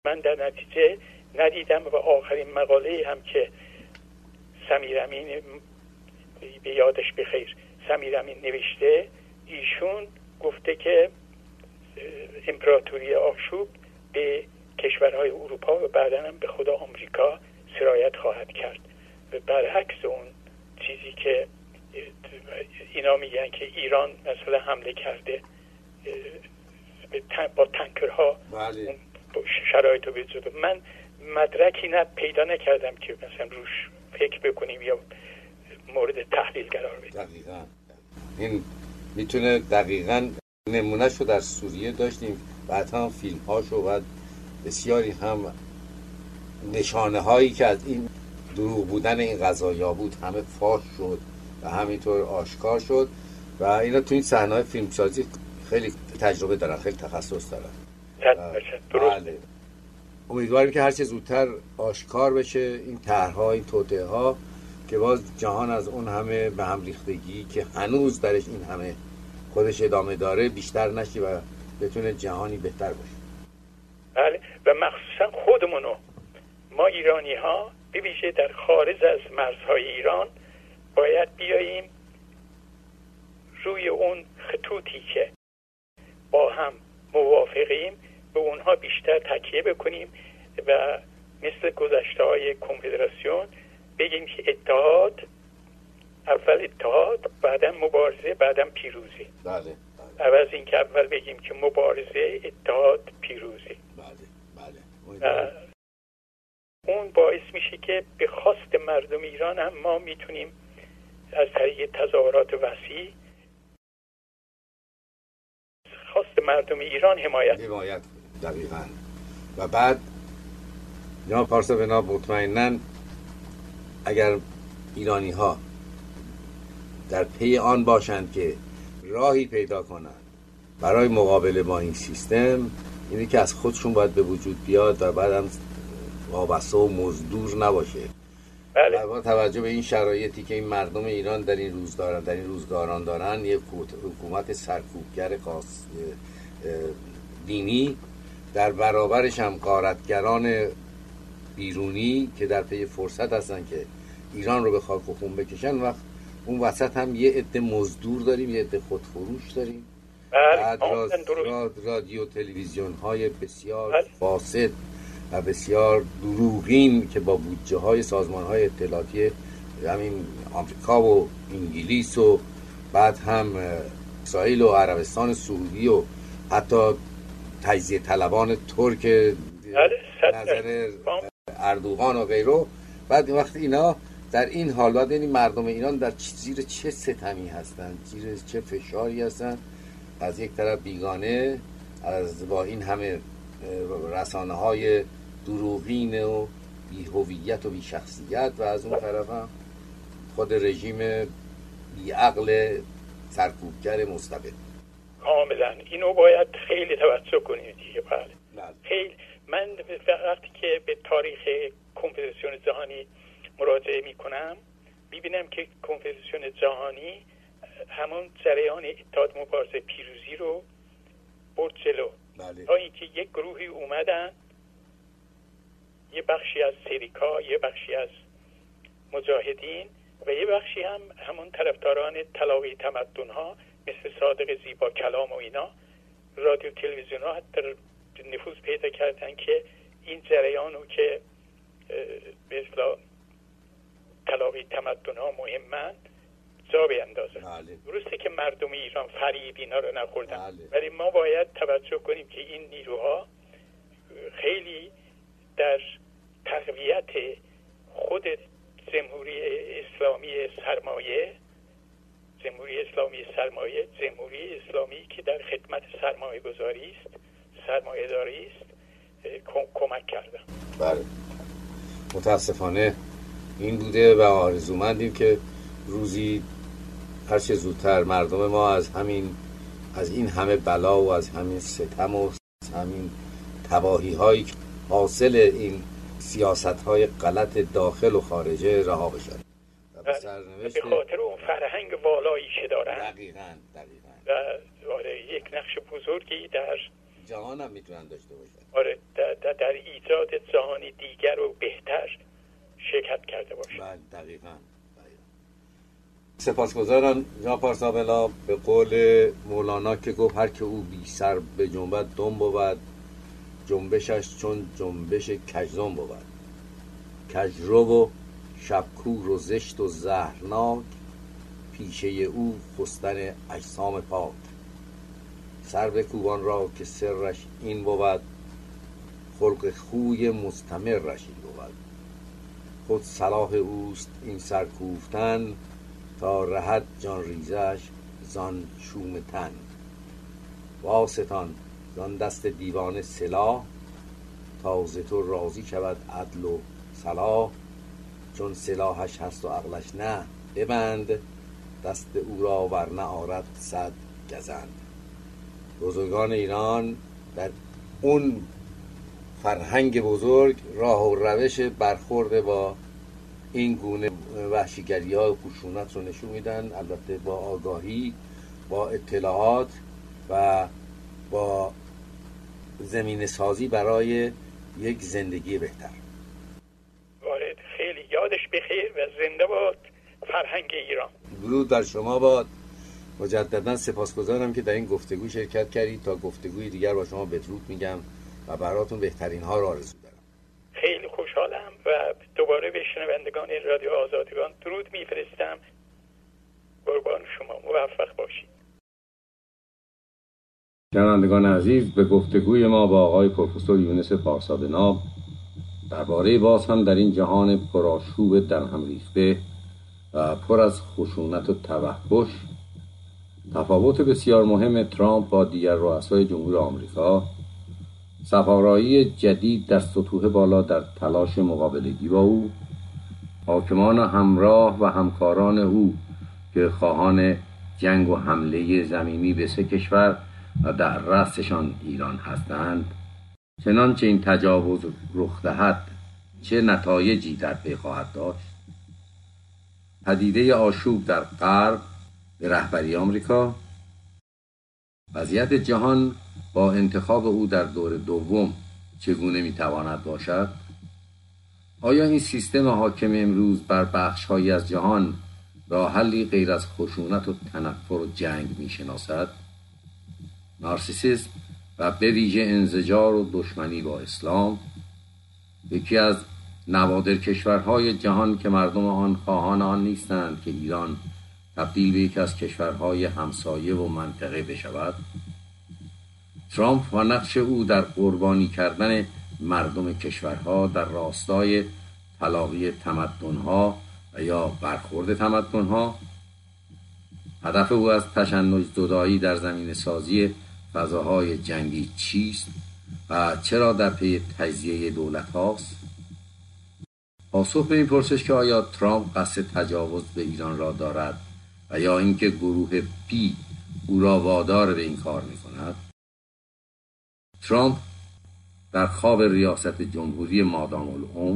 من در نتیجه ندیدم و آخرین مقاله هم که سمیر امین به یادش بخیر سمیر امین نوشته، ایشون گفته که امپراتوری آشوب به کشورهای اروپا و بعداً هم به خود آمریکا سرایت خواهد کرد و برعکس اون چیزی که اینا میگن که ایران مثلا حمله کرده با تانکرها شرایط رو بجود. من مدرکی پیدا نکردم که مثلا روش فکر بکنیم یا مورد تحلیل قرار بدیم. دقیقاً این میتونه دقیقاً نمونهش رو در سوریه داشتیم، بعد هم فیلم هاشو و بسیاری هم نشانه هایی که از این دروغ بودن این قضایا بود همه فاش شد و همینطور آشکار شد و اینا تو این صحنه‌های فیلمسازی خیلی تجربه دارن، خیلی تخصص دارن. بله. امیدواریم که هر چه زودتر آشکار بشه این طرح‌ها، این توطئه‌ها، که باز جهان از اون همه به هم ریختگی که هنوز درش این همه خودش ادامه داره بیشتر نشی و بتونه جهانی بهتر باشه. بله، و مخصوصا خودمونو، ما ایرانی ها به ویژه در خارج از مرزهای ایران باید بیاییم روی اون خطوطی که با هم موافقیم به اونها بیشتر تکیه بکنیم و مثل گذشته های کنفدراسیون بگیم که اتحاد، اول اتحاد، بعدا مبارزه، بعدا پیروزی. بله. عوض این که اول بگیم که مبارزه، اتحاد، پیروزی. بله. اون باعث میشه که به خواست مردم ایران هم ما میتونیم از طریق تظاهرات وسیع خواست مردم ایران حمایت. دقیقاً. و بعد جناب پارسا مطمئناً اگر ایرانی ها در پی آن باشند که راهی پیدا کنند برای مقابله با این سیستم، اینه که از خودشون باید به وجود بیاد و بعدم وابسته و مزدور نباشه. بله. با توجه به این شرایطی که این مردم ایران در این روزگاران دارن، یک حکومت سرکوبگر خاص دینی، در برابرش هم غارتگران بیرونی که در پی فرصت هستن که ایران رو به خاک و خون بکشن، وقت اون وسط هم یه عده مزدور داریم، یه عده خودفروش داریم. بعد رادیو تلویزیون های بسیار فاسد و بسیار دروغین که با بودجه های سازمان های اطلاعاتی همین آمریکا و انگلیس و بعد هم اسرائیل و عربستان سعودی و حتی تجزیه طلبان ترک نظر اردوغان و غیره، بعد وقتی اینا در این حال باید این مردم ایران در زیر چه ستمی هستن، زیر چه فشاری هستن، از یک طرف بیگانه از با این همه رسانه های دروغین و بی هویت و بی شخصیت، و از اون طرف هم خود رژیم بی عقل سرکوبگر مستبد. کاملا اینو باید خیلی توجه کنید دیگه. بله. خیلی من وقتی که به تاریخ کنفدراسیون جهانی مراجعه میکنم میبینم که کنفدراسیون جهانی همون جریان اتحاد مبارزه پیروزی رو برد جلو. بله. تا اینکه یک گروهی اومدن، یه بخشی از سریکا، یه بخشی از مجاهدین و یه بخشی هم همون طرفداران تلاقی تمدن ها مثل صادق زیبا کلام و اینا، رادیو تلویزیون ها حتی نفوذ پیدا کردن که این جریان رو که به اصطلاح تلاقی تمدن ها مهمن جا بیندازن. بله. درسته که مردم ایران فریب اینا رو نخوردن، بله. ولی ما باید توجه کنیم که این نیروها خیلی در تقویت خود جمهوری اسلامی سرمایه، جمهوری اسلامی که در خدمت سرمایه گذاری است، سرمایه داری است، کمک کردن. بله. متاسفانه این بوده و آرزومندیم که روزی هر چه زودتر مردم ما از این همه بلا و از همین ستم و همین تباهی هایی که حاصل این سیاست های غلط داخل و خارجه رها بشن و به سرنوشت به خاطر اون فرهنگ والایی که دارن. دقیقاً و یک نقش بزرگی در جهان هم میتونن داشته باشن. و در ایجاد جهانی دیگر و بهتر شرکت کرده باشیم. بله دقیقاً. سپاسگزارم جناب پارسابلا. به قول مولانا که گفت هر که او بی سر به جنبت دم بود، جنبشش چون جنبش کژدم بود. کژرو و شبکور و زشت و زهرناک، پیشه او خستن اجسام پاک. سر بکوبان را که سرش این بود، خلق خوی مستمرش این بود. خود صلاح اوست این سرکوفتن، تا رهد جان ریزش زان شوم تن. واسطان زان دست دیوانه سلاح، تا ز تو راضی شود عدل و صلاح. چون سلاحش هست و عقلش نه، ببند دست او را ورنه آرد صد گزند. بزرگان ایران در اون فرهنگ بزرگ راه و روش برخورد با این گونه وحشیگری ها و خشونت رو نشون میدن، البته با آگاهی، با اطلاعات و با زمین سازی برای یک زندگی بهتر. وارد خیلی یادش بخیر و زنده باد فرهنگ ایران. درود بر شما باد. مجددا سپاسگزارم که در این گفتگو شرکت کردید. تا گفتگوی دیگر با شما بدرود میگم و براتون بهترین ها رو آرزو دارم. خیلی خوشحالم و دوباره به شنوندگان رادیو آزادگان درود میفرستم. قربان شما، موفق باشید. شنوندگان عزیز، به گفتگوی ما با آقای پروفسور یونس پارسابناب درباره باز هم در این جهان پرآشوب در هم ریخته و پر از خشونت و توحش، تفاوت بسیار مهم ترامپ با دیگر رؤسای جمهور آمریکا، صفارایی جدید در سطوح بالا در تلاش مقابلگی با او، حاکمان همراه و همکاران او که خواهان جنگ و حمله زمینی به 3 کشور و در رأسشان ایران هستند، چنانچه این تجاوز رخ دهد چه نتایجی در پی خواهد داشت. پدیده آشوب در غرب به رهبری آمریکا، وضعیت جهان با انتخاب او در دور دوم چگونه میتواند باشد؟ آیا این سیستم حاکم امروز بر بخش‌هایی از جهان راه حلی غیر از خشونت و تنفر و جنگ میشناسد؟ نارسیسیسم و به ویژه انزجار و دشمنی با اسلام، یکی از نوادر کشورهای جهان که مردم آن خواهان آن نیستند که ایران تبدیل به یک از کشورهای همسایه و منطقه بشود. ترامپ و نقش او در قربانی کردن مردم کشورها در راستای تلاقی تمدن‌ها و یا برخورد تمدن‌ها. هدف او از تشنج زدایی در زمین سازی فضاهای جنگی چیست و چرا در پی تجزیه دولت هاست؟ پاسخ به این پرسش که آیا ترامپ قصد تجاوز به ایران را دارد و یا اینکه گروه پی او را وادار به این کار می کند؟ ترامپ در خواب ریاست جمهوری مادام العمر،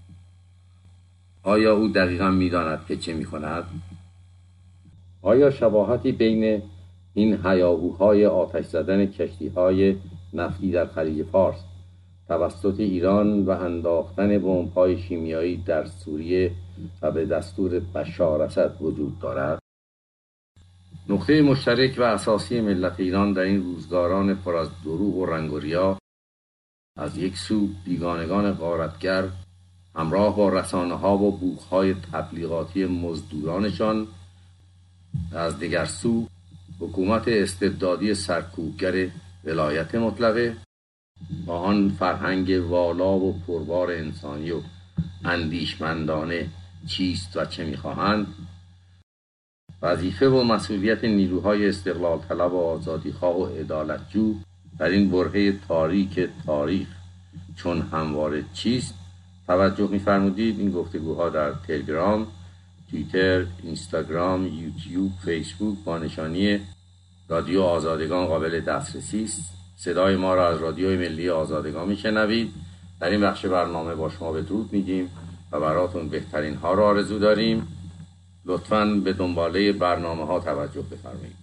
آیا او دقیقاً می داند که چه می کند؟ آیا شباهتی بین این هیاهوهای آتش زدن کشتی‌های نفتی در خلیج فارس توسط ایران و انداختن بمب‌های شیمیایی در سوریه و به دستور بشار اسد وجود دارد؟ نقطه مشترک و اساسی ملت ایران در این روزگاران پر از دروغ و رنگ و ریا، از یک سو بیگانگان غارتگر همراه با رسانه‌ها و بوق‌های تبلیغاتی مزدورانشان، از دیگر سو حکومت استبدادی سرکوبگر ولایت مطلقه با آن فرهنگ والا و پربار انسانی و اندیشمندانه چیست و چه می‌خواهند، وظیفه و مسئولیت نیروهای استقلال طلب و آزادیخواه و عدالتجو در این برهه تاریک تاریخ چون همواره چیست؟ توجه می‌فرمودید این گفتگوها در تلگرام، توییتر، اینستاگرام، یوتیوب، فیسبوک با نشانی رادیو آزادگان قابل دسترسی است. صدای ما را از رادیوی ملی آزادگان میشنوید. در این بخش برنامه با شما بدرود میگیم و براتون بهترین ها را آرزو داریم. لطفاً به دنباله برنامه ها توجه بفرمایید.